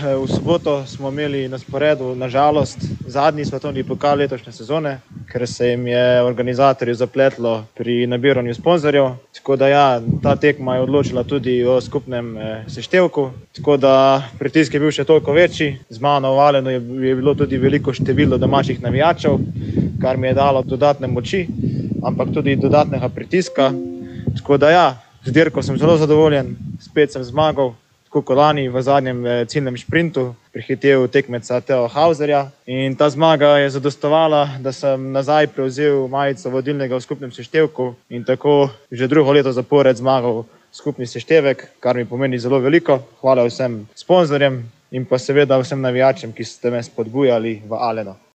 v soboto smo imeli na sporedu, na žalost, zadnji svetovni pokal letošnje sezone, ker se jim je organizatorju zapletlo pri nabiranju sponzorjev. Tako da ja, ta tekma je odločila tudi o skupnem seštevku, tako da pritisk je bil še toliko večji. Z mano v Alenu je bilo tudi veliko število domačih navijačev, kar mi je dalo dodatne moči, ampak tudi dodatnega pritiska. Tako da ja, z dirko sem zelo zadovoljen, spet sem zmagal, tako kot lani v zadnjem ciljnem šprintu, prehitel tekmeca Theo Hauserja. In ta zmaga je zadostovala, da sem nazaj prevzel majico vodilnega v skupnem seštevku in tako že drugo leto zapored zmagal skupni seštevek, kar mi pomeni zelo veliko. Hvala vsem sponzorjem in pa seveda vsem navijačem, ki ste me spodbujali v Alenu.